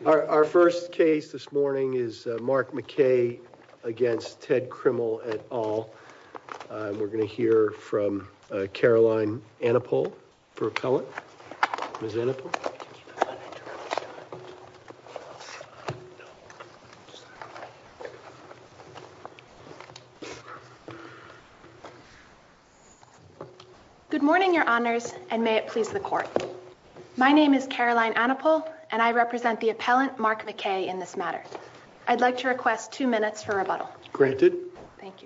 Our first case this morning is Mark McKay against Ted Krimmel et al. We're going to hear from Caroline Anapol for appellant. Ms. Anapol. Good morning, Your Honors, and may it please the Court. My name is Caroline Anapol, and I represent the appellant Mark McKay in this matter. I'd like to request 2 minutes for rebuttal. Granted. Thank you.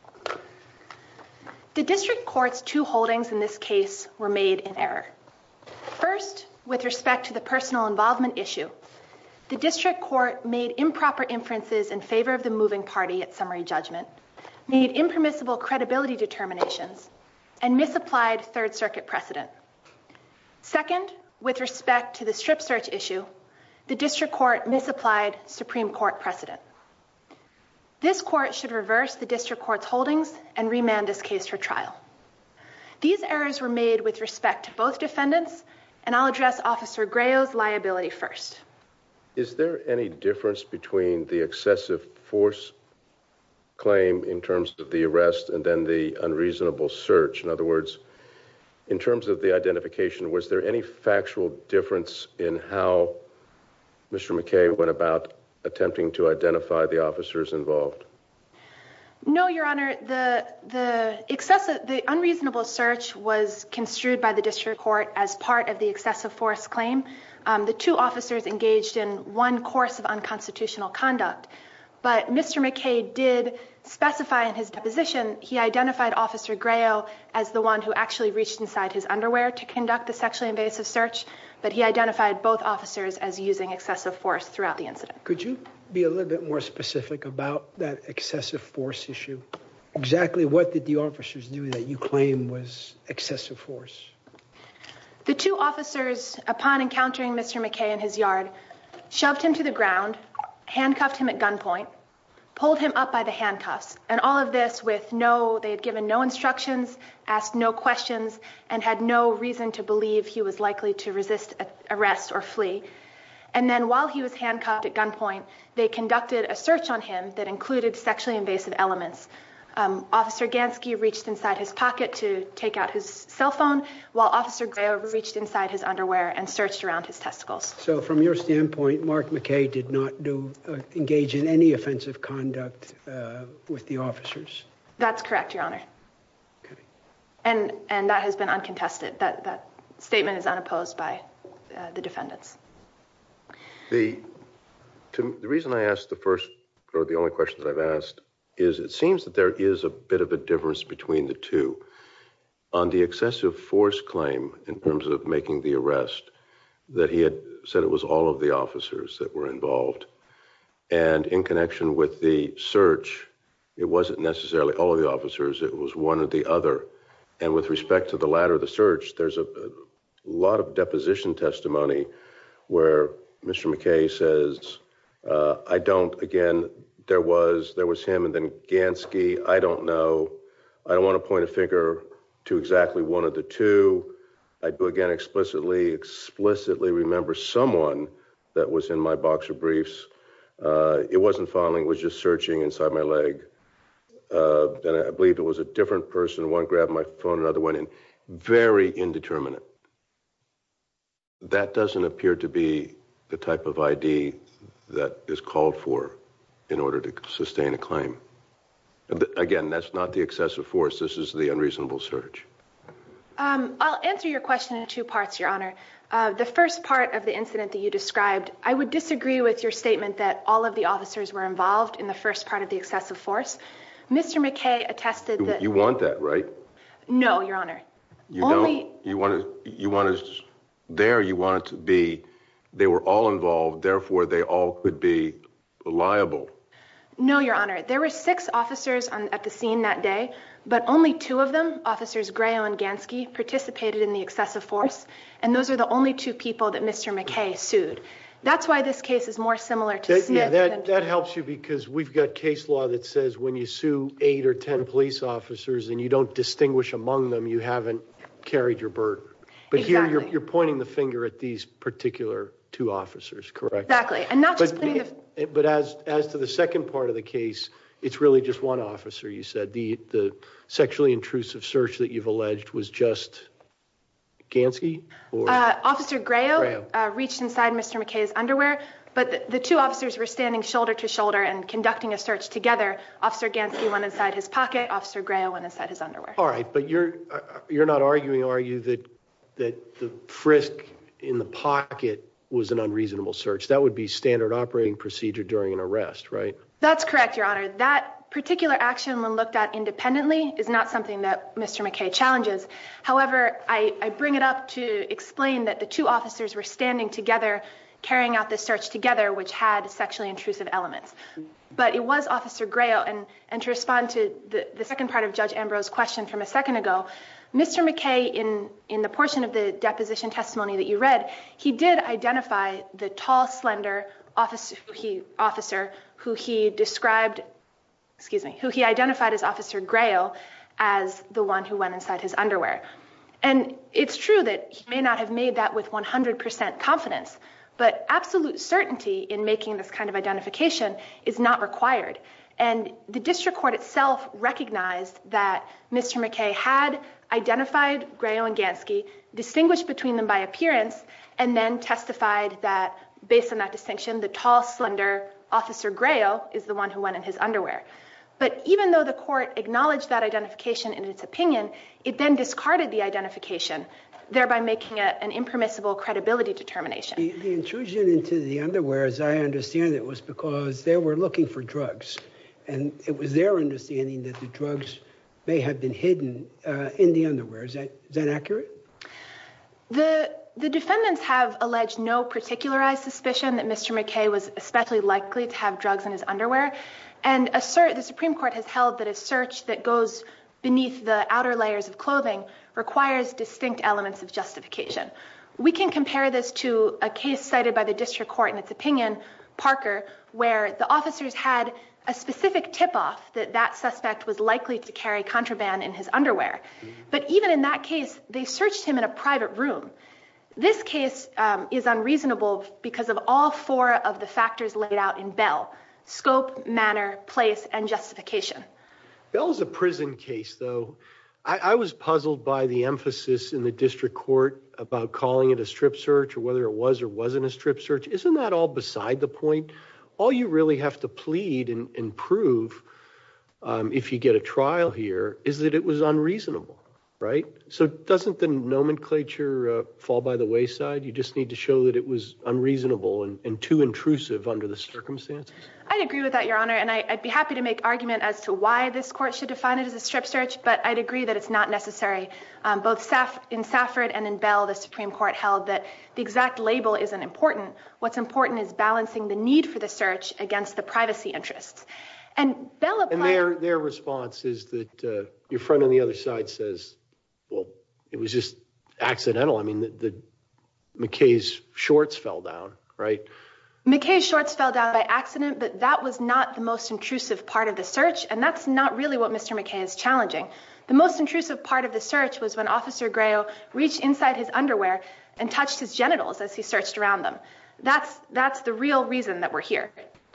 The district court's two holdings in this case were made in error. First, with respect to the personal involvement issue, the district court made improper inferences in favor of the moving party at summary judgment, made impermissible credibility determinations, and misapplied Third Circuit precedent. Second, with respect to the strip search issue, the district court misapplied Supreme Court precedent. This court should reverse the district court's holdings and remand this case for trial. These errors were made with respect to both defendants, and I'll address Officer Grayo's liability first. Is there any difference between the excessive force claim in terms of the arrest and then the unreasonable search? In other words, in terms of the identification, was there any factual difference in how Mr. McKay went about attempting to identify the officers involved? No, Your Honor. The unreasonable search was construed by the district court as part of the excessive force claim. The two officers engaged in one course of unconstitutional conduct, but Mr. McKay did specify in his deposition he identified Officer Grayo as the one who actually reached inside his underwear to conduct the sexually invasive search, but he identified both officers as using excessive force throughout the incident. Could you be a little bit more specific about that excessive force issue? Exactly what did the officers do that you claim was excessive force? The two officers, upon encountering Mr. McKay in his yard, shoved him to the ground, handcuffed him at gunpoint, pulled him up by the handcuffs, and all of this they had given no instructions, asked no questions, and had no reason to believe he was likely to resist arrest or flee. And then while he was handcuffed at gunpoint, they conducted a search on him that included sexually invasive elements. Officer Gansky reached inside his pocket to take out his cell phone, while Officer Grayo reached inside his underwear and searched around his testicles. So from your standpoint, Mark McKay did not engage in any offensive conduct with the officers? That's correct, Your Honor. Okay. And that has been uncontested. That statement is unopposed by the defendants. The reason I asked the first, or the only question that I've asked, is it seems that there is a bit of a difference between the two. On the excessive force claim, in terms of making the arrest, that he had said it was all of the officers that were involved. And in connection with the search, it wasn't necessarily all of the officers, it was one or the other. And with respect to the latter, the search, there's a lot of deposition testimony where Mr. McKay says, there was him and then Gansky, I don't know. I don't want to point a finger to exactly one of the two. I do again explicitly remember someone that was in my boxer briefs. It wasn't filing, it was just searching inside my leg. And I believe it was a different person. One grabbed my phone, another went in. Very indeterminate. That doesn't appear to be the type of ID that is called for in order to sustain a claim. Again, that's not the excessive force. This is the unreasonable search. I'll answer your question in two parts, Your Honor. The first part of the incident that you described, I would disagree with your statement that all of the officers were involved in the first part of the excessive force. Mr. McKay attested that... You want that, right? No, Your Honor. You don't? You want it to be, they were all involved, therefore they all could be liable. No, Your Honor. There were 6 officers at the scene that day, but only 2 of them, Officers Grayo and Gansky, participated in the excessive force, and those are the only 2 people that Mr. McKay sued. That's why this case is more similar to Smith. That helps you because we've got case law that says when you sue 8 or 10 police officers and you don't distinguish among them, you haven't carried your burden. But exactly. Here you're pointing the finger at these particular two officers, correct? Exactly. And not just putting But as to the second part of the case, it's really just one officer, you said. The sexually intrusive search that you've alleged was just Gansky? Or? Officer Grayo reached inside Mr. McKay's underwear, but the two officers were standing shoulder to shoulder and conducting a search together. Officer Gansky went inside his pocket. Officer Grayo went inside his underwear. All right, but you're not arguing, are you, that the frisk in the pocket was an unreasonable search? That would be standard operating procedure during an arrest, right? That's correct, Your Honor. That particular action, when looked at independently, is not something that Mr. McKay challenges. However, I bring it up to explain that the two officers were standing together, carrying out this search together, which had sexually intrusive elements. But it was Officer Grayo, and to respond to the second part of Judge Ambrose's question from a second ago, Mr. McKay, in the portion of the deposition testimony that you read, he did identify the tall, slender officer who he identified as Officer Grayo as the one who went inside his underwear. And it's true that he may not have made that with 100% confidence, but absolute certainty in making this kind of identification is not required. And the district court itself recognized that Mr. McKay had identified Grayo and Gansky, distinguished between them by appearance, and then testified that, based on that distinction, the tall, slender Officer Grayo is the one who went in his underwear. But even though the court acknowledged that identification in its opinion, it then discarded the identification, thereby making an impermissible credibility determination. The intrusion into the underwear, as I understand it, was because they were looking for drugs. And it was their understanding that the drugs may have been hidden in the underwear. Is that accurate? The defendants have alleged no particularized suspicion that Mr. McKay was especially likely to have drugs in his underwear. And the Supreme Court has held that a search that goes beneath the outer layers of clothing requires distinct elements of justification. We can compare this to a case cited by the district court in its opinion, Parker, where the officers had a specific tip-off that suspect was likely to carry contraband in his underwear. But even in that case, they searched him in a private room. This case is unreasonable because of all four of the factors laid out in Bell: scope, manner, place, and justification. Bell's a prison case, though. I was puzzled by the emphasis in the district court about calling it a strip search or whether it was or wasn't a strip search. Isn't that all beside the point? All you really have to plead and prove, if you get a trial here, is that it was unreasonable, right? So doesn't the nomenclature fall by the wayside? You just need to show that it was unreasonable and too intrusive under the circumstances? I'd agree with that, Your Honor, and I'd be happy to make argument as to why this court should define it as a strip search, but I'd agree that it's not necessary. Both in Safford and in Bell, the Supreme Court held that the exact label isn't important. What's important is balancing the need for the search against the privacy interests. And Bell applied... And their response is that your friend on the other side says, well, it was just accidental. I mean, the McKay's shorts fell down, right? McKay's shorts fell down by accident, but that was not the most intrusive part of the search, and that's not really what Mr. McKay is challenging. The most intrusive part of the search was when Officer Grayo reached inside his underwear and touched his genitals as he searched around them. That's the real reason that we're here.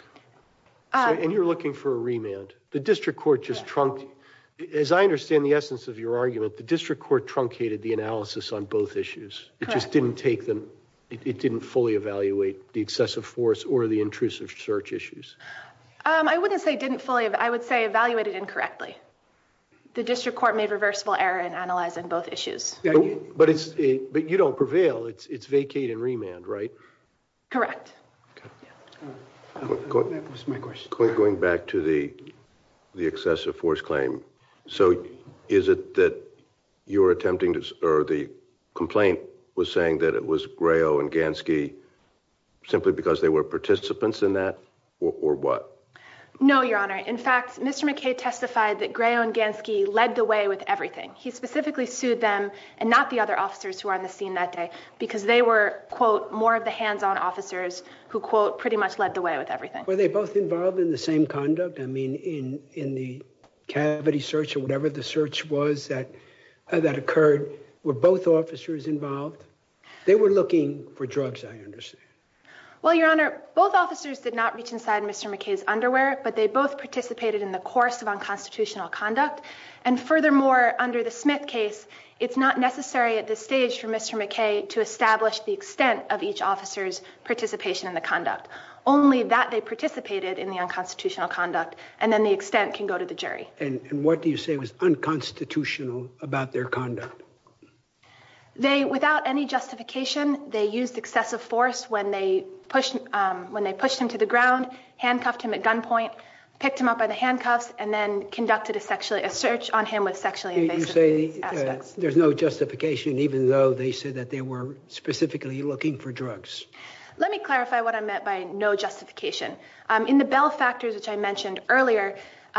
And you're looking for a remand. The district court just as I understand the essence of your argument, the district court truncated the analysis on both issues. It just didn't take them. It didn't fully evaluate the excessive force or the intrusive search issues. I wouldn't say didn't fully. I would say evaluated incorrectly. The district court made reversible error in analyzing both issues. But you don't prevail. It's vacate and remand, right? Correct. That was my question. Going back to the excessive force claim, so is it that you're attempting to, or the complaint was saying that it was Grayo and Gansky simply because they were participants in that, or what? No, Your Honor. In fact, Mr. McKay testified that Grayo and Gansky led the way with everything. He specifically sued them and not the other officers who were on the scene that day because they were, quote, more of the hands-on officers who, quote, pretty much led the way with everything. Were they both involved in the same conduct? I mean, in the cavity search or whatever the search was that occurred, were both officers involved? They were looking for drugs, I understand. Well, Your Honor, both officers did not reach inside Mr. McKay's underwear, but they both participated in the course of unconstitutional conduct. And furthermore, under the Smith case, it's not necessary at this stage for Mr. McKay to establish the extent of each officer's participation in the conduct. Only that they participated in the unconstitutional conduct, and then the extent can go to the jury. And what do you say was unconstitutional about their conduct? They, without any justification, they used excessive force when they pushed him to the ground, handcuffed him at gunpoint, picked him up by the handcuffs, and then conducted a search on him with sexually invasive aspects. There's no justification, even though they said that they were specifically looking for drugs. Let me clarify what I meant by no justification. In the Bell factors, which I mentioned earlier,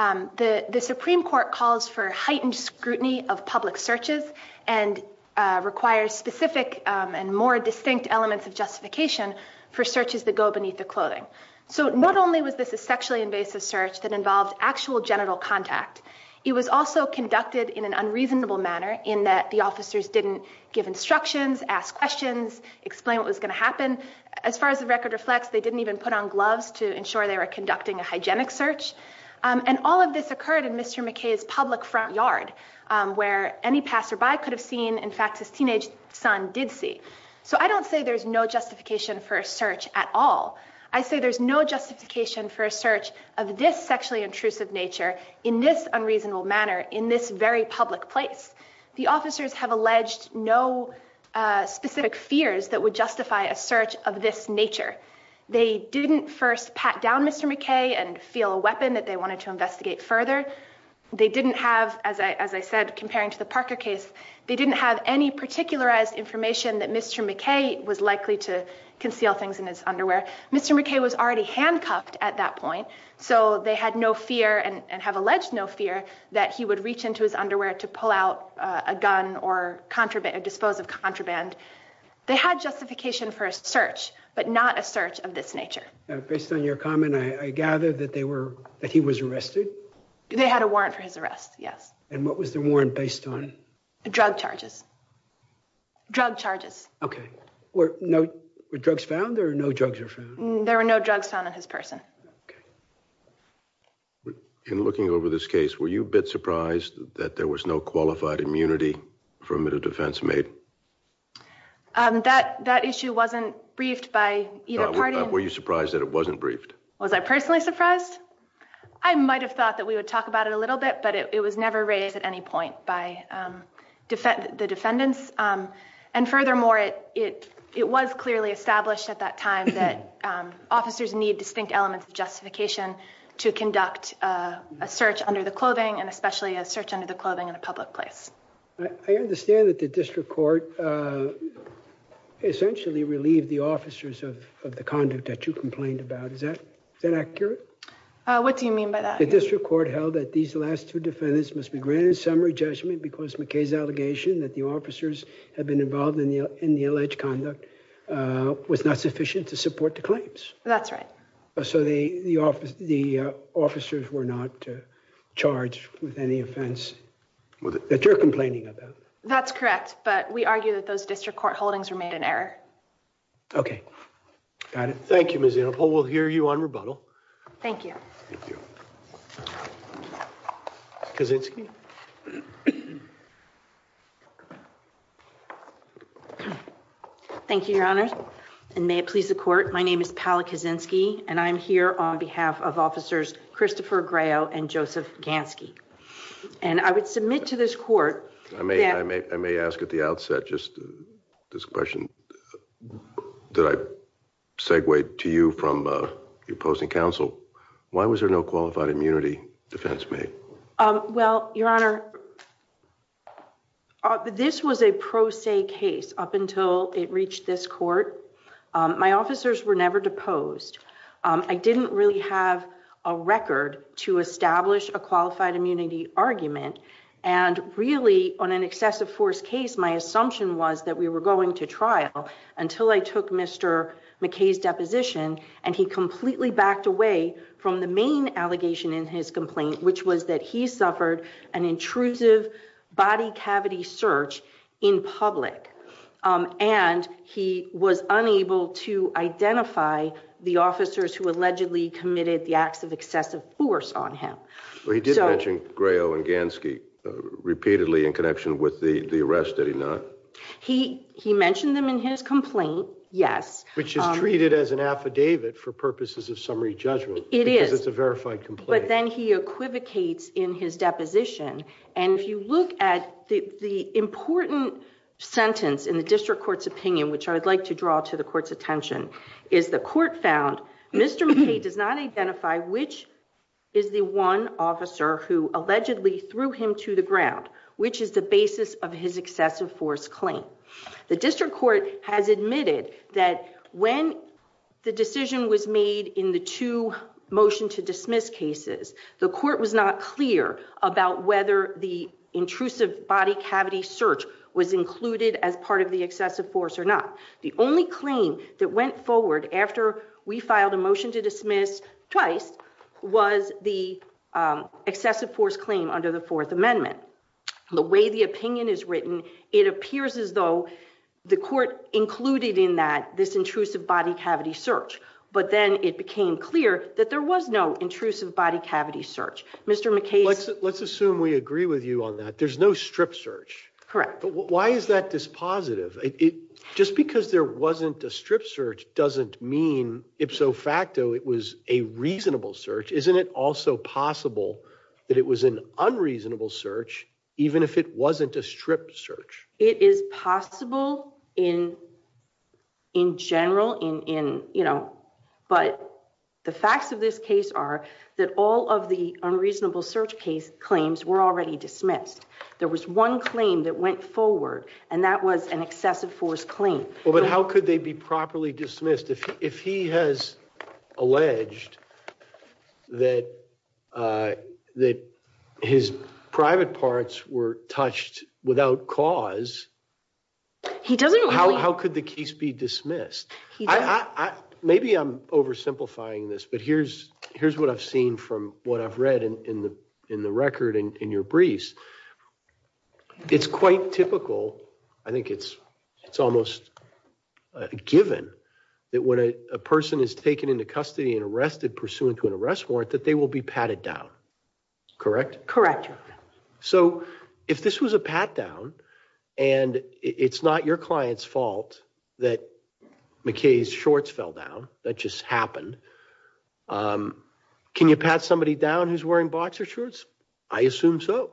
the Supreme Court calls for heightened scrutiny of public searches and requires specific and more distinct elements of justification for searches that go beneath the clothing. So not only was this a sexually invasive search that involved actual genital contact, it was also conducted in an unreasonable manner in that the officers didn't give instructions, ask questions, explain what was going to happen. As far as the record reflects, they didn't even put on gloves to ensure they were conducting a hygienic search. And all of this occurred in Mr. McKay's public front yard, where any passerby could have seen, in fact, his teenage son did see. So I don't say there's no justification for a search at all. I say there's no justification for a search of this sexually intrusive nature in this unreasonable manner in this very public place. The officers have alleged no specific fears that would justify a search of this nature. They didn't first pat down Mr. McKay and feel a weapon that they wanted to investigate further. They didn't have, as I said, comparing to the Parker case, they didn't have any particularized information that Mr. McKay was likely to conceal things in his underwear. Mr. McKay was already handcuffed at that point, so they had no fear and have alleged no fear that he would reach into his underwear to pull out a gun or contraband, or dispose of contraband. They had justification for a search, but not a search of this nature. Based on your comment, I gather that he was arrested? They had a warrant for his arrest, yes. And what was the warrant based on? Drug charges. Drug charges. Okay. Were drugs found or no drugs were found? There were no drugs found on his person. Okay. In looking over this case, were you a bit surprised that there was no qualified immunity affirmative defense made? That issue wasn't briefed by either party. Were you surprised that it wasn't briefed? Was I personally surprised? I might have thought that we would talk about it a little bit, but it was never raised at any point by the defendants. And furthermore, it was clearly established at that time that officers need distinct elements of justification to conduct a search under the clothing, and especially a search under the clothing in a public place. I understand that the district court essentially relieved the officers of the conduct that you complained about. Is that accurate? What do you mean by that? The district court held that these last two defendants must be granted summary judgment because McKay's allegation that the officers had been involved in the alleged conduct was not sufficient to support the claims. That's right. So the officers were not charged with any offense that you're complaining about. That's correct, but we argue that those district court holdings were made in error. Okay, got it. Thank you, Ms. Anapol. We'll hear you on rebuttal. Thank you. Thank you. Kaczynski? Thank you, Your Honors, and may it please the court. My name is Paula Kaczynski, and I'm here on behalf of officers Christopher Grayo and Joseph Gansky. And I would submit to this court I may ask at the outset just this question. Did I segue to you from your opposing counsel? Why was there no qualified immunity defense made? Well, Your Honor, this was a pro se case up until it reached this court. My officers were never deposed. I didn't really have a record to establish a qualified immunity argument. And really, on an excessive force case, my assumption was that we were going to trial until I took Mr. McKay's deposition, and he completely backed away from the main allegation in his complaint, which was that he suffered an intrusive body cavity search in public. and he was unable to identify the officers who allegedly committed the acts of excessive force on him. Well, he did mention Grayo and Gansky repeatedly in connection with the arrest, did he not? He mentioned them in his complaint, yes. Which is treated as an affidavit for purposes of summary judgment. It because is. It's a verified complaint. But then he equivocates in his deposition. And if you look at the important sentence in the district court's opinion, which I would like to draw to the court's attention, is the court found Mr. McKay does not identify which is the one officer who allegedly threw him to the ground, which is the basis of his excessive force claim. The district court has admitted that when the decision was made in the two motion to dismiss cases, the court was not clear about whether the intrusive body cavity search was included as part of the excessive force or not. The only claim that went forward after we filed a motion to dismiss twice was the excessive force claim under the Fourth Amendment. The way the opinion is written, it appears as though the court included in that this intrusive body cavity search. But then it became clear that there was no intrusive body cavity search. Mr. McKay's... Let's assume we agree with you on that. There's no strip search. Correct. But why is that dispositive? Just because there wasn't a strip search doesn't mean ipso facto it was a reasonable search. Isn't it also possible that it was an unreasonable search, even if it wasn't a strip search? It is possible in general, but the facts of this case are that all of the unreasonable search case claims were already dismissed. There was one claim that went forward, and that was an excessive force claim. Well, but how could they be properly dismissed if he has alleged that that his private parts were touched without cause? He doesn't really... How could the case be dismissed? Maybe I'm oversimplifying this, but here's what I've seen from what I've read in the record in your briefs. It's quite typical. I think it's almost a given that when a person is taken into custody and arrested pursuant to an arrest warrant, that they will be patted down. Correct? Correct. So if this was a pat down and it's not your client's fault that McKay's shorts fell down, that just happened, can you pat somebody down who's wearing boxer shorts? I assume so.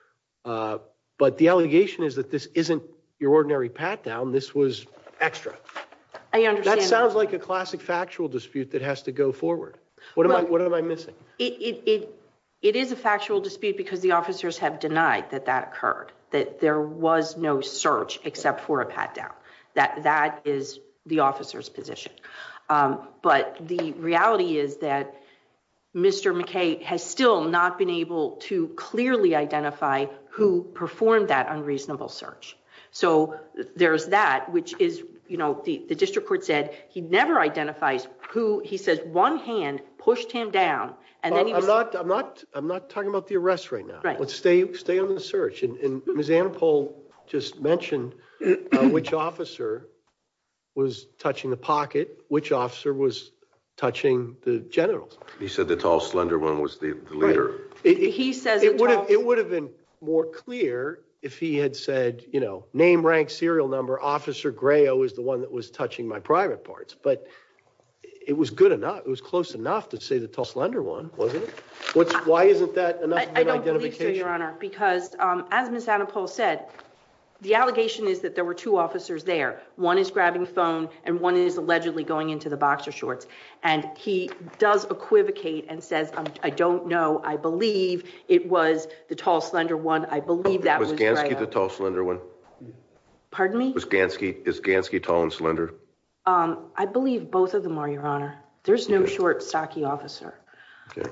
But the allegation is that this isn't your ordinary pat down. This was extra. I understand. That sounds like a classic factual dispute that has to go forward. What am I missing? It is a factual dispute because the officers have denied that occurred, that there was no search except for a pat down. That is the officer's position. But the reality is that Mr. McKay has still not been able to clearly identify who performed that unreasonable search. So there's that, which is, the district court said he never identifies who. He says one hand pushed him down, and then he was... I'm not talking about the arrest right now. Right. Let's stay on the search. And Ms. Anapol just mentioned which officer was touching the pocket, which officer was touching the genitals. He said the tall, slender one was the leader. Right. He says it would have been more clear if he had said, name, rank, serial number, Officer Grayo is the one that was touching my private parts. But it was good enough. It was close enough to say the tall, slender one, wasn't it? Why isn't that enough of an identification? I don't believe so, Your Honor, because as Ms. Anapol said, the allegation is that there were two officers there. One is grabbing the phone and one is allegedly going into the boxer shorts. And he does equivocate and says, I don't know. I believe it was the tall, slender one. I believe that was Grayo. Was Gansky the tall, slender one? Pardon me? Is Gansky tall and slender? I believe both of them are, Your Honor. There's no short, stocky officer. Okay.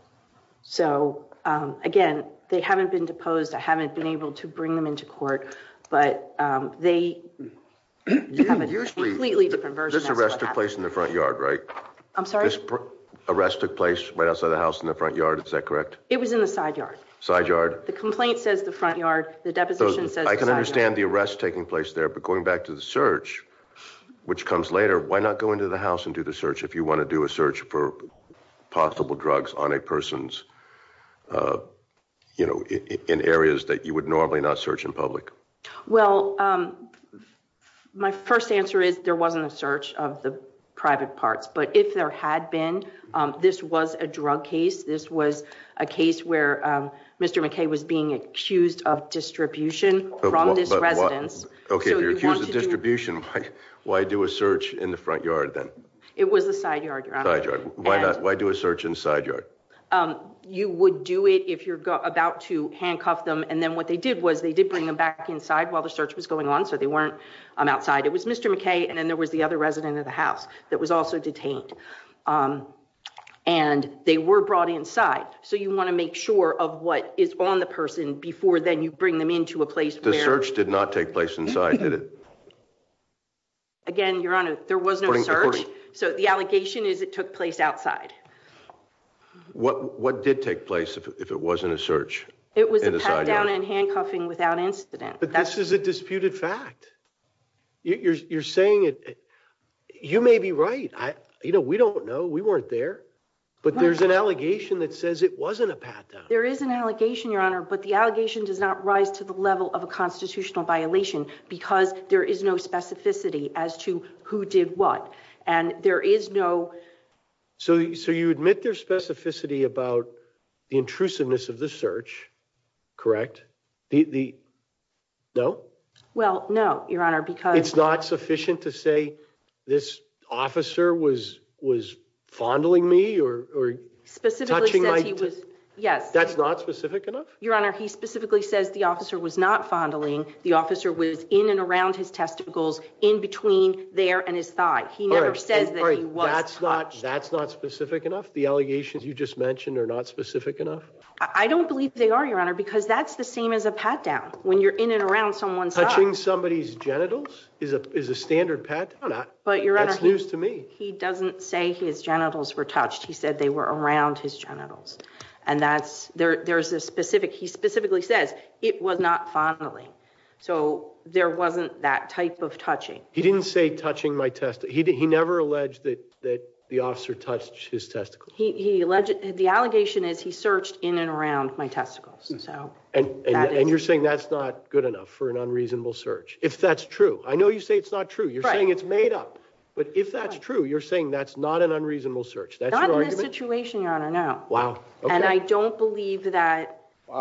So, again, they haven't been deposed. I haven't been able to bring them into court. But they have a completely different version. This arrest took place in the front yard, right? I'm sorry? arrest took place right outside the house in the front yard. Is that correct? It was in the side yard. Side yard? The complaint says the front yard. The deposition says the I can side understand yard. the arrest taking place there, but going back to the search, which comes later, why not go into the house and do the search if you want to do a search for possible drugs on a person's, in areas that you would normally not search in public? Well, my first answer is there wasn't a search of the private parts, but if there had been, this was a drug case. This was a case where Mr. McKay was being accused of distribution from this residence. Okay, so if you're accused of distribution, why do a search in the front yard then? It was the side yard, Your Honor. Side yard. Why do a search in the side yard? You would do it if you're about to handcuff them, and then what they did was they did bring them back inside while the search was going on, so they weren't outside. It was Mr. McKay, and then there was the other resident of the house that was also detained. And they were brought inside, so you want to make sure of what is on the person before then you bring them into a place where... The search did not take place inside, did it? Again, Your Honor, there was no search, so the allegation is it took place outside. What did take place if it wasn't a search? It was a pat down and handcuffing without incident. But this is a disputed fact. You're saying it. You may be right. We don't know. We weren't there. But there's an allegation that says it wasn't a pat down. There is an allegation, Your Honor, but the allegation does not rise to the level of a constitutional violation because there is no specificity as to who did what. And there is no... So you admit there's specificity about the intrusiveness of the search, correct? No? Well, no, Your Honor, because... It's not sufficient to say this officer was fondling me or touching my... He was... Yes. That's not specific enough? Your Honor, he specifically says the officer was not fondling. The officer was in and around his testicles, in between there and his thigh. He never says that he was touched. That's not specific enough? The allegations you just mentioned are not specific enough? I don't believe they are, Your Honor, because that's the same as a pat down when you're in and around someone's thigh. Touching somebody's genitals is a standard pat down? But, Your Honor, that's news to me. He doesn't say his genitals were touched. He said they were around his genitals. And that's, there's a specific, he specifically says it was not fondling. So there wasn't that type of touching. He didn't say touching my testicles. He never alleged that the officer touched his testicles. He alleged, the allegation is he searched in and around my testicles. So. And you're saying that's not good enough for an unreasonable search. If that's true, I know you say it's not true. You're saying it's made up. But if that's true, you're saying that's not an unreasonable search. That's your argument? Not in this situation, Your Honor, no. Wow. Okay. And I don't believe that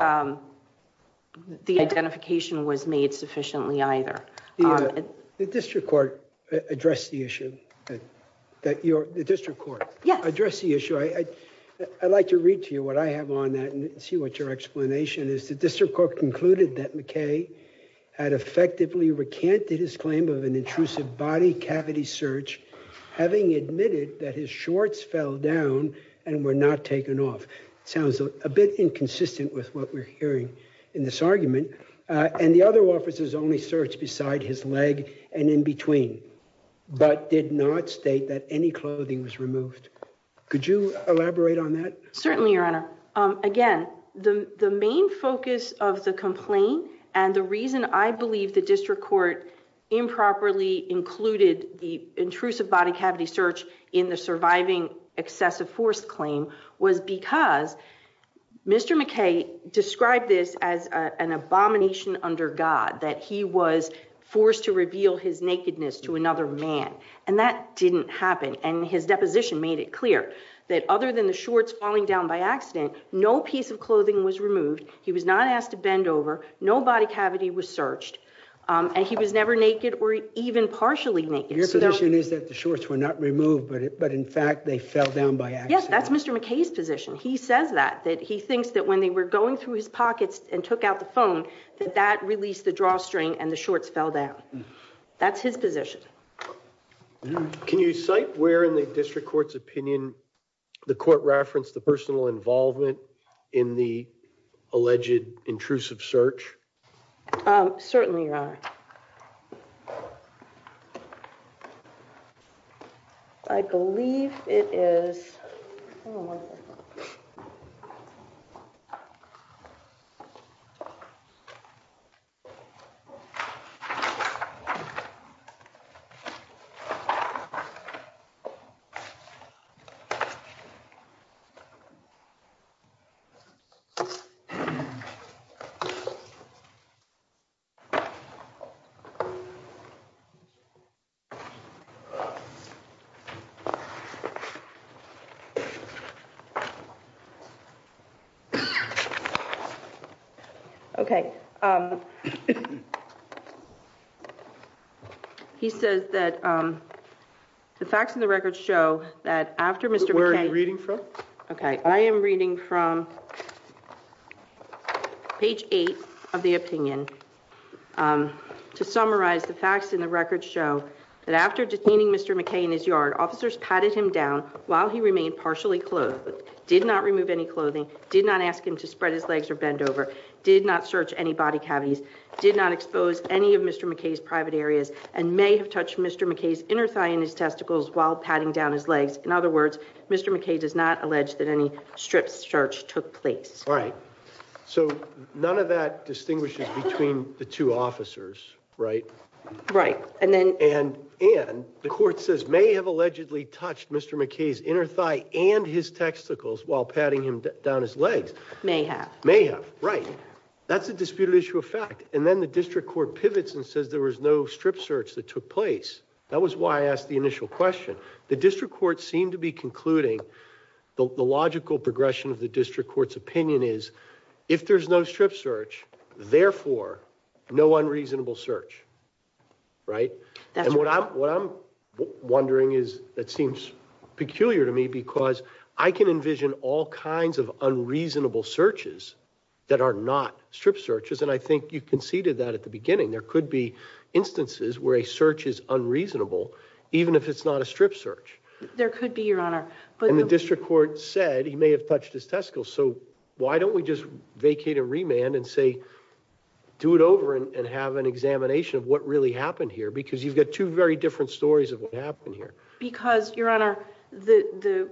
the identification was made sufficiently either. The district court addressed the issue. The district court addressed the issue. I'd like to read to you what I have on that and see what your explanation is. The district court concluded that McKay had effectively recanted his claim of an intrusive body cavity search, having admitted that his shorts fell down and were not taken off. It sounds a bit inconsistent with what we're hearing in this argument. And the other officers only searched beside his leg and in between, but did not state that any clothing was removed. Could you elaborate on that? Certainly, Your Honor. Again, the main focus of the complaint and the reason I believe the district court improperly included the intrusive body cavity search in the surviving excessive force claim was because Mr. McKay described this as an abomination under God, that he was forced to reveal his nakedness to another man. And that didn't happen. And his deposition made it clear that other than the shorts falling down by accident, no piece of clothing was removed. He was not asked to bend over. No body cavity was searched. And he was never naked or even partially naked. Your position is that the shorts were not removed, but in fact, they fell down by accident. Yes, that's Mr. McKay's position. He says that he thinks that when they were going through his pockets and took out the phone, that released the drawstring and the shorts fell down. That's his position. Can you cite where in the district court's opinion the court referenced the personal involvement in the alleged intrusive search? Certainly, Your Honor. I believe it is Okay. He says that the facts in the record show that after Mr. McKay... Where are you reading from? Okay, I am reading from page 8 of the opinion. To summarize, the facts in the record show that after detaining Mr. McKay in his yard, officers patted him down while he remained partially clothed, did not remove any clothing, did not ask him to spread his legs or bend over, did not search any body cavities, did not expose any of Mr. McKay's private areas, and may have touched Mr. McKay's inner thigh and his testicles while patting down his legs. In other words, Mr. McKay does not allege that any strip search took place. All right. So none of that distinguishes between the two officers, right? Right. And then... And the court says may have allegedly touched Mr. McKay's inner thigh and his testicles while patting him down his legs. May have. May have, right. That's a disputed issue of fact. And then the district court pivots and says there was no strip search that took place. That was why I asked the initial question. The district court seemed to be concluding the logical progression of the district court's opinion is if there's no strip search, therefore, no unreasonable search. Right? That's and right. what I'm wondering is that seems peculiar to me because I can envision all kinds of unreasonable searches that are not strip searches, and I think you conceded that at the beginning. There could be instances where a search is unreasonable, even if it's not a strip search. There could be, Your Honor. But and the district court said he may have touched his testicles, so why don't we just vacate and remand and say, do it over and have an examination of what really happened here, because you've got two very different stories of what happened here. Because, Your Honor, the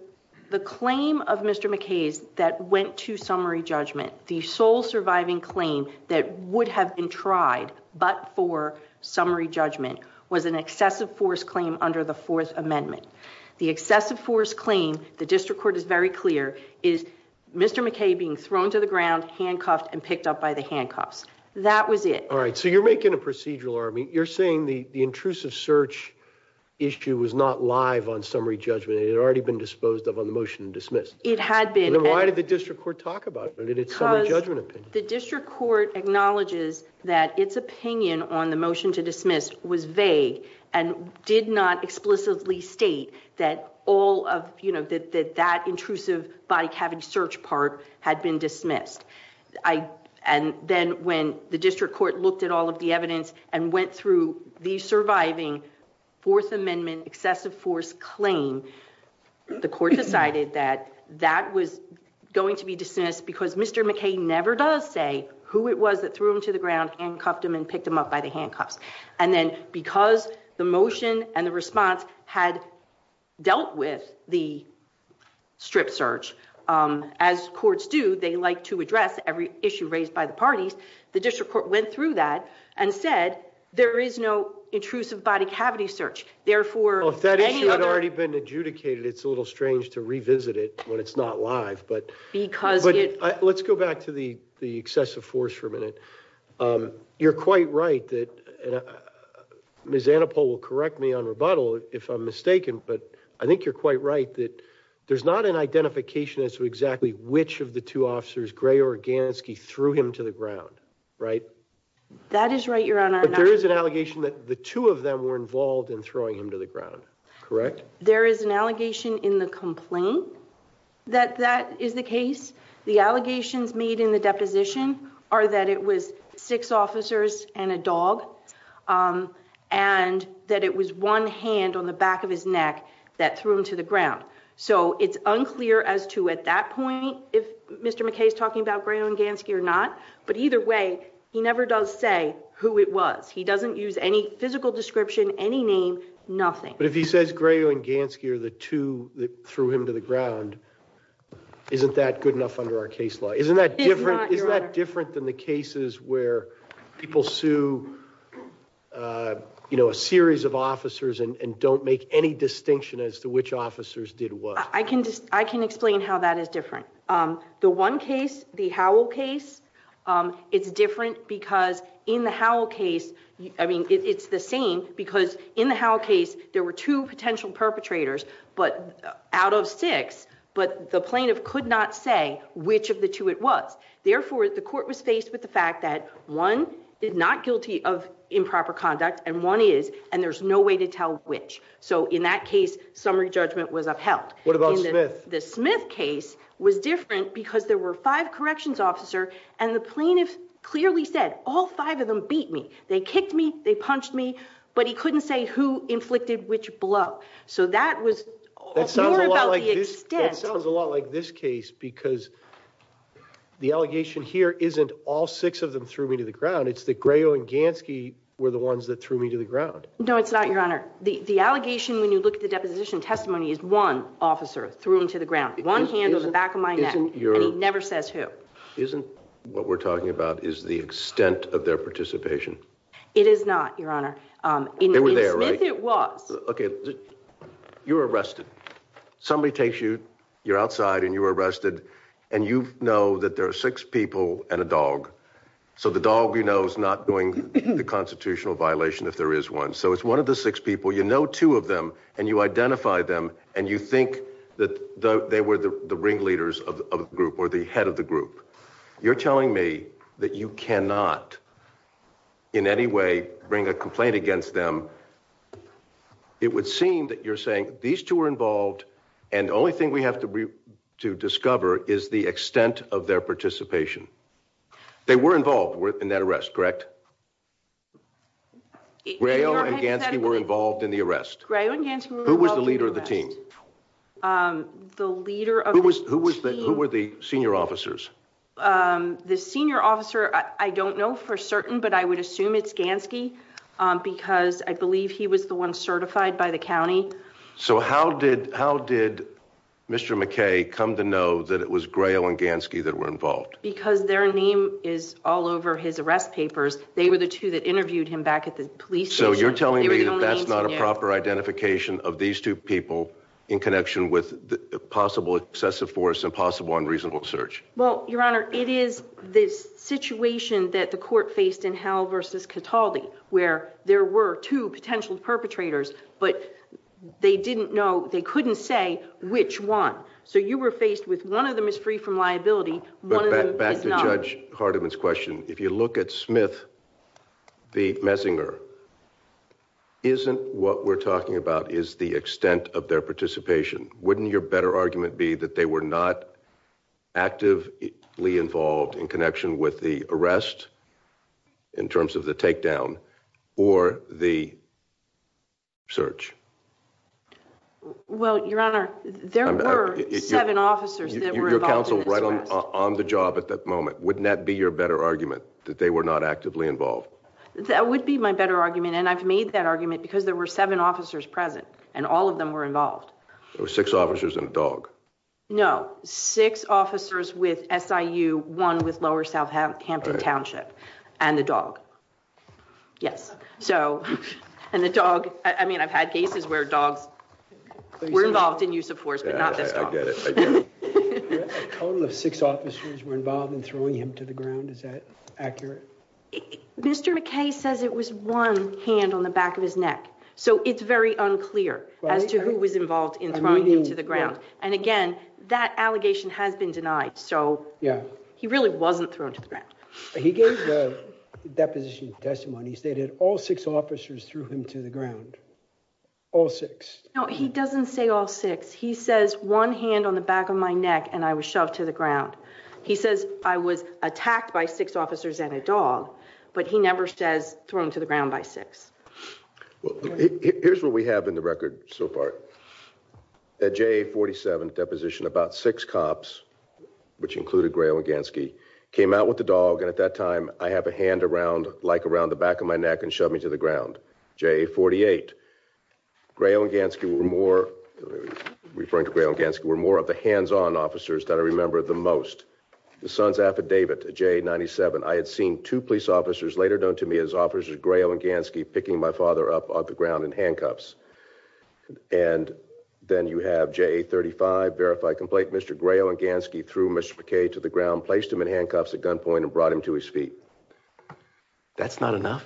claim of Mr. McKay's that went to summary judgment, the sole surviving claim that would have been tried but for summary judgment, was an excessive force claim under the Fourth Amendment. The excessive force claim, the district court is very clear, is Mr. McKay being thrown to the ground, handcuffed, and picked up by the handcuffs. That was it. All right, so you're making a procedural argument. You're saying the intrusive search issue was not live on summary judgment. It had already been disposed of on the motion to dismiss. It had been. And then why did the district court talk about it in its summary judgment opinion? The district court acknowledges that its opinion on the motion to dismiss was vague and did not explicitly state that all of, that intrusive body cavity search part had been dismissed. And then when the district court looked at all of the evidence and went through the surviving Fourth Amendment excessive force claim, the court decided that that was going to be dismissed because Mr. McKay never does say who it was that threw him to the ground, handcuffed him, and picked him up by the handcuffs. And then because the motion and the response had dealt with the strip search, as courts do, they like to address every issue raised by the parties. The district court went through that and said there is no intrusive body cavity search. Therefore, well, if that issue had already been adjudicated, it's a little strange to revisit it when it's not live. But let's go back to the excessive force for a minute. You're quite right that, and Ms. Anapol will correct me on rebuttal if I'm mistaken, but I think you're quite right that there's not an identification as to exactly which of the two officers, Gray or Gansky, threw him to the ground, right? That is right, Your Honor. But there is an allegation that the two of them were involved in throwing him to the ground, correct? There is an allegation in the complaint that that is the case. The allegations made in the deposition are that it was 6 officers and a dog, and that it was one hand on the back of his neck that threw him to the ground. So it's unclear as to, at that point, if Mr. McKay is talking about Gray and Gansky or not. But either way, he never does say who it was. He doesn't use any physical description, any name, nothing. But if he says Gray and Gansky are the two that threw him to the ground, Isn't that good enough under our case law? Isn't that It is different? not, Your Isn't that Honor. different than the cases where people sue, a series of officers and don't make any distinction as to which officers did what? I can explain how that is different. The one case, the Howell case, it's different because in the Howell case, it's the same because in the Howell case, there were 2 potential perpetrators, but out of 6, but the plaintiff could not say which of the 2 it was. Therefore, the court was faced with the fact that one is not guilty of improper conduct and one is, and there's no way to tell which. So in that case, summary judgment was upheld. What about in Smith? The Smith case was different because there were 5 corrections officers and the plaintiff clearly said, all 5 of them beat me. They kicked me, they punched me, but he couldn't say who inflicted which blow. So that was more about the extent. That sounds a lot like this case because the allegation here isn't all 6 of them threw me to the ground. It's that Grayo and Gansky were the ones that threw me to the ground. No, it's not, Your Honor. The allegation when you look at the deposition testimony is one officer threw him to the ground. One hand on the back of my neck, and he never says who. Isn't what we're talking about is the extent of their participation? It is not, Your Honor. They were there, Smith, right? it was. Okay, you're arrested. Somebody takes you, you're outside and you're arrested, and you know that there are 6 people and a dog. So the dog, is not doing the constitutional violation if there is one. So it's one of the 6 people. You know 2 of them, and you identify them, and you think that they were the ringleaders of the group or the head of the group. You're telling me that you cannot in any way bring a complaint against them. It would seem that you're saying these 2 are involved, and the only thing we have to discover is the extent of their participation. They were involved in that arrest, correct? Grayo and Gansky were involved in the arrest. Grayo and Gansky were involved. Who was the leader of the team? The leader of the team. Who were the senior officers? The senior officer, I don't know for certain, but I would assume it's Gansky because I believe he was the one certified by the county. So how did Mr. McKay come to know that it was Grayo and Gansky that were involved? Because their name is all over his arrest papers. They were the 2 that interviewed him back at the police station. So you're telling me that that's not a proper identification of these 2 people in connection with the possible excessive force and possible unreasonable search? Well, Your Honor, it is this situation that the court faced in Howell versus Cataldi, where there were 2 potential perpetrators, but they didn't know, they couldn't say which one. So you were faced with one of them is free from liability, one of them is not. Back to Judge Hardiman's question. If you look at Smith v. Messinger, isn't what we're talking about is the extent of their participation? Wouldn't your better argument be that they were not actively involved in connection with the arrest in terms of the takedown or the search? Well, Your Honor, there were 7 officers that were involved in this arrest. Your counsel right on the job at that moment. Wouldn't that be your better argument, that they were not actively involved? That would be my better argument, and I've made that argument because there were 7 officers present, and all of them were involved. There were 6 officers and a dog. No, 6 officers with SIU, 1 with Lower Southampton Township, and the dog. Yes. So, and the dog, I've had cases where dogs were involved in use of force, but not this dog. I get it. A total of 6 officers were involved in throwing him to the ground. Is that accurate? Mr. McKay says it was 1 hand on the back of his neck. So it's very unclear as to who was involved in throwing him to the ground. And again, that allegation has been denied. So he really wasn't thrown to the ground. He gave the deposition testimony. He stated all 6 officers threw him to the ground. All 6. No, he doesn't say all 6. He says 1 hand on the back of my neck and I was shoved to the ground. He says I was attacked by 6 officers and a dog, but he never says thrown to the ground by 6. Well, here's what we have in the record so far. At JA 47 deposition, about 6 cops, which included Grayo and Gansky, came out with the dog, and at that time, I have a hand around the back of my neck and shoved me to the ground. JA 48. Grayo and Gansky were more referring to Grail and Gansky, were more of the hands-on officers that I remember the most. The son's affidavit, J97, I had seen 2 police officers, later known to me as Officers Grail and Gansky, picking my father up off the ground in handcuffs. And then you have JA35, verified complaint. Mr. Grail and Gansky threw Mr. McKay to the ground, placed him in handcuffs at gunpoint, and brought him to his feet. That's not enough?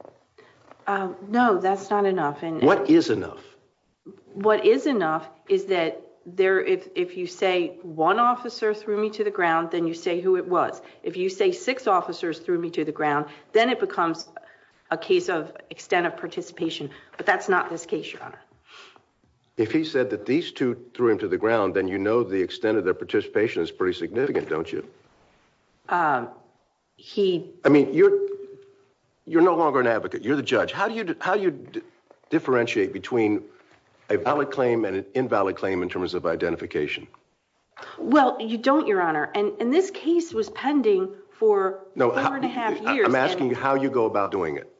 No, that's not enough. And what is enough? What is enough is that if you say 1 officer threw me to the ground, then you say who it was. If you say 6 officers threw me to the ground, then it becomes a case of extent of participation. But that's not this case, Your Honor. If he said that these 2 threw him to the ground, then you know the extent of their participation is pretty significant, don't you? I mean, you're no longer an advocate. You're the judge. How do you differentiate between a valid claim and an invalid claim in terms of identification? Well, you don't, Your Honor. And this case was pending for 4.5 years. I'm asking you how you go about doing it.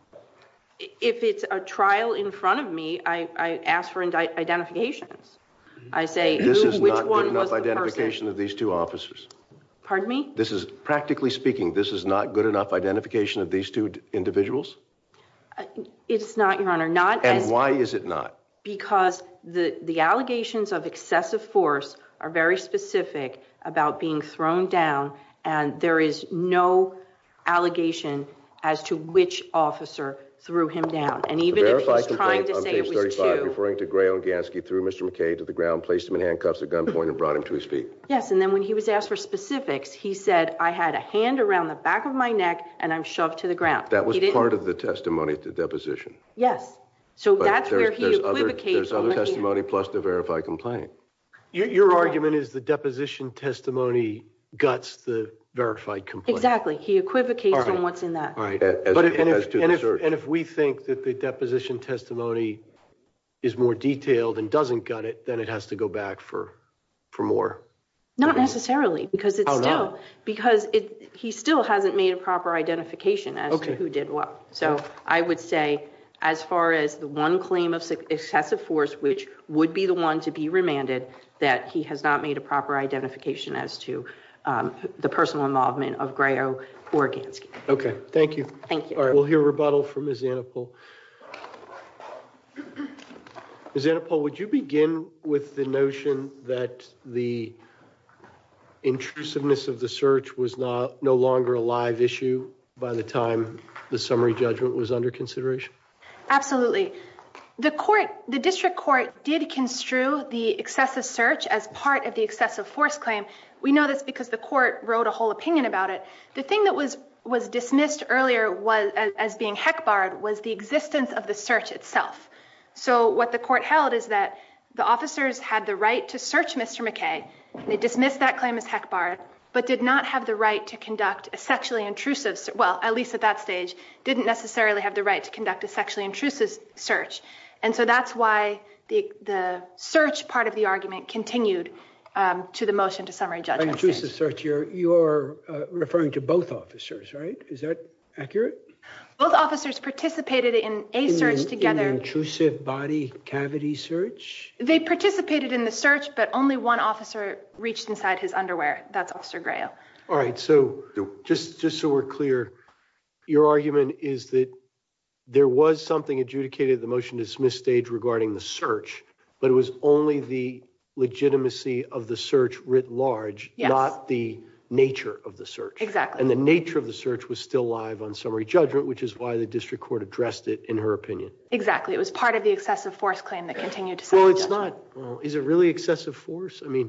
If it's a trial in front of me, I ask for identifications. I say which one was the person. This is not good enough identification of these 2 officers. Pardon me? This is, practically speaking, this is not good enough identification of these 2 individuals? It's not, Your Honor. And why is it not? Because the allegations of excessive force are very specific about being thrown down, and there is no allegation as to which officer threw him down. And even if he's trying to say it was 2. Referring to Grail and Gansky, threw Mr. McKay to the ground, placed him in handcuffs at gunpoint, and brought him to his feet. Yes, and then when he was asked for specifics, he said, I had a hand around the back of my neck, and I'm shoved to the ground. That was part of the testimony at the deposition. Yes. So but that's where he equivocates. There's other testimony plus the verified complaint. Your argument is the deposition testimony guts the verified complaint. Exactly. He equivocates on what's in that. All right. If we think that the deposition testimony is more detailed and doesn't gut it, then it has to go back for more. Not necessarily, because it's he still hasn't made a proper identification as to who did what. So I would say, as far as the one claim of excessive force, which would be the one to be remanded, that he has not made a proper identification as to the personal involvement of Grayo or Gansky. Okay, thank you. Thank you. All right, we'll hear rebuttal from Ms. Anapol. Ms. Anapol, would you begin with the notion that the intrusiveness of the search was no longer a live issue by the time the summary judgment was under consideration? Absolutely. The district court did construe the excessive search as part of the excessive force claim. We know this because the court wrote a whole opinion about it. The thing that was dismissed earlier as being heck-barred was the existence of the search itself. So what the court held is that the officers had the right to search Mr. McKay. They dismissed that claim as heck-barred, but did not have the right to conduct a sexually intrusive, well, at least at that stage, didn't necessarily have the right to conduct a sexually intrusive search. And so that's why the search part of the argument continued to the motion to summary judgment. By intrusive search, you're referring to both officers, right? Is that accurate? Both officers participated in a search together. In the intrusive body cavity search? They participated in the search, but only one officer reached inside his underwear. That's Officer Grayo. All right, so just so we're clear, your argument is that there was something adjudicated at the motion to dismiss stage regarding the search, but it was only the legitimacy of the search writ large, not the nature of the search. Exactly. And the nature of the search was still live on summary judgment, which is why the district court addressed it in her opinion. Exactly. It was part of the excessive force claim that continued to summary judgment. Well, it's not. Well, is it really excessive force? I mean,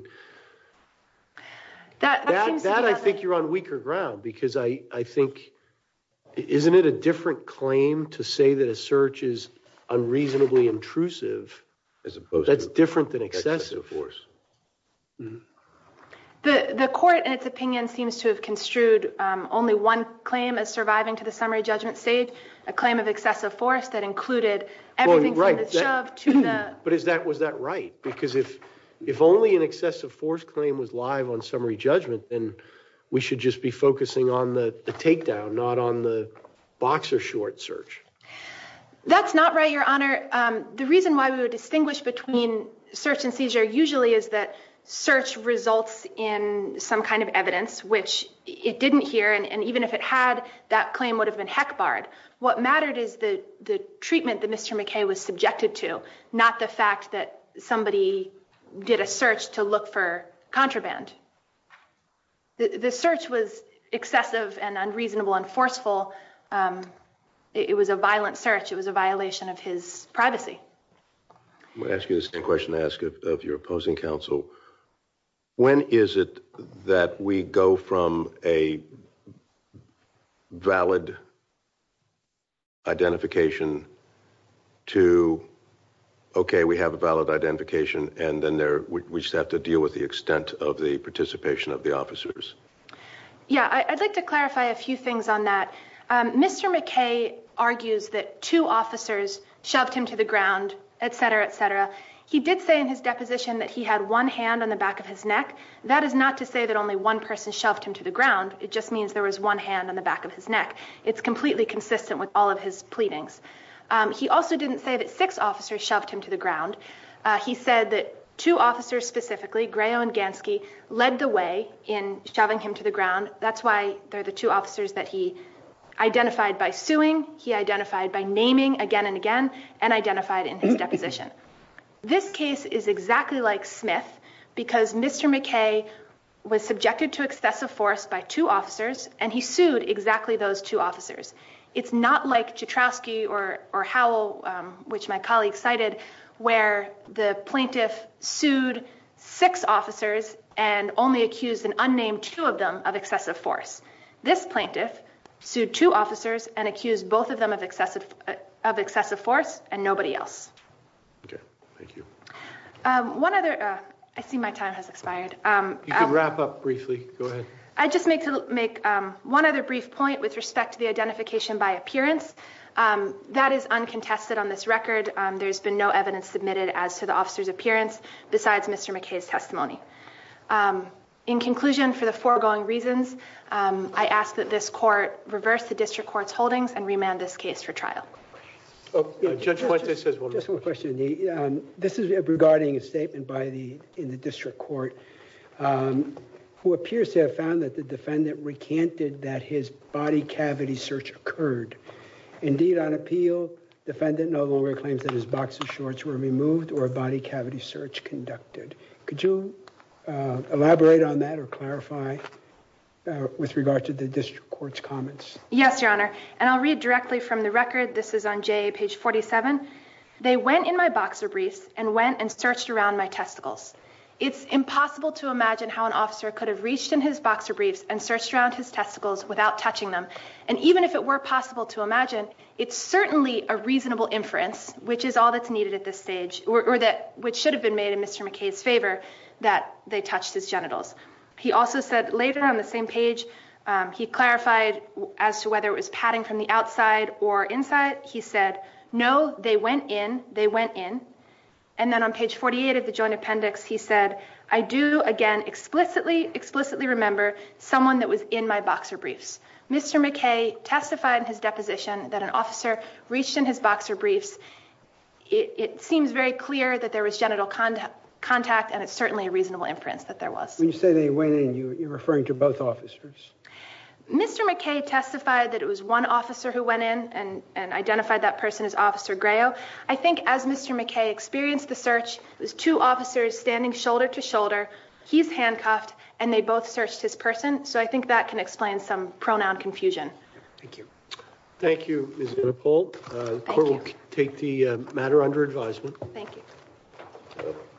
that I think you're on weaker ground, because I think, isn't it a different claim to say that a search is unreasonably intrusive as opposed that's different than excessive force? Mm-hmm. The court, in its opinion, seems to have construed only one claim as surviving to the summary judgment stage, a claim of excessive force that included everything from the shove to the... But was that right? Because if only an excessive force claim was live on summary judgment, then we should just be focusing on the takedown, not on the boxer short search. That's not right, Your Honor. The reason why we would distinguish between search and seizure usually is that search results in some kind of evidence, which it didn't here, and even if it had, that claim would have been heck barred. What mattered is the treatment that Mr. McKay was subjected to, not the fact that somebody did a search to look for contraband. The search was excessive and unreasonable and forceful. It was a violent search. It was a violation of his privacy. I'm going to ask you the same question I asked of your opposing counsel. When is it that we go from a valid identification to, okay, we have a valid identification, and then we just have to deal with the extent of the participation of the officers? Yeah, I'd like to clarify a few things on that. Mr. McKay argues that 2 officers shoved him to the ground, et cetera, et cetera. He did say in his deposition that he had one hand on the back of his neck. That is not to say that only one person shoved him to the ground. It just means there was one hand on the back of his neck. It's completely consistent with all of his pleadings. He also didn't say that 6 officers shoved him to the ground. He said that 2 officers specifically, Grayo and Gansky, led the way in shoving him to the ground. That's why they're the 2 officers that he identified by suing, he identified by naming again and again, and identified in his deposition. This case is exactly like Smith because Mr. McKay was subjected to excessive force by 2 officers, and he sued exactly those 2 officers. It's not like Jatrowski or Howell, which my colleague cited, where the plaintiff sued 6 officers and only accused an unnamed 2 of them of excessive force. This plaintiff sued 2 officers and accused both of them of excessive force and nobody else. Okay, thank you. One other, I see my time has expired. You can wrap up briefly. Go ahead. I'd just make one other brief point with respect to the identification by appearance. That is uncontested on this record. There's been no evidence submitted as to the officer's appearance besides Mr. McKay's testimony. In conclusion, for the foregoing reasons, I ask that this court reverse the district court's holdings and remand this case for trial. Judge Fuentes has one. Just one question. This is regarding a statement in the district court, who appears to have found that the defendant recanted that his body cavity search occurred. Indeed, on appeal, defendant no longer claims that his boxer shorts were removed or a body cavity search conducted. Could you elaborate on that or clarify with regard to the district court's comments? Yes, Your Honor. And I'll read directly from the record. This is on JA page 47. They went in my boxer briefs and went and searched around my testicles. It's impossible to imagine how an officer could have reached in his boxer briefs and searched around his testicles without touching them. And even if it were possible to imagine, it's certainly a reasonable inference, which is all that's needed at this stage, or which should have been made in Mr. McKay's favor, that they touched his genitals. He also said later on the same page, he clarified as to whether it was padding from the outside or inside. He said, no, they went in. And then on page 48 of the joint appendix, he said, I do, again, explicitly remember someone that was in my boxer briefs. Mr. McKay testified in his deposition that an officer reached in his boxer briefs. It seems very clear that there was genital contact, and it's certainly a reasonable inference that there was. When you say they went in, you're referring to both officers? Mr. McKay testified that it was one officer who went in and identified that person as Officer Grayo. I think as Mr. McKay experienced the search, it was 2 officers standing shoulder to shoulder. He's handcuffed, and they both searched his person. So I think that can explain some pronoun confusion. Thank you. Thank you, Ms. Anapol. The court will take the matter under advisement. Thank you.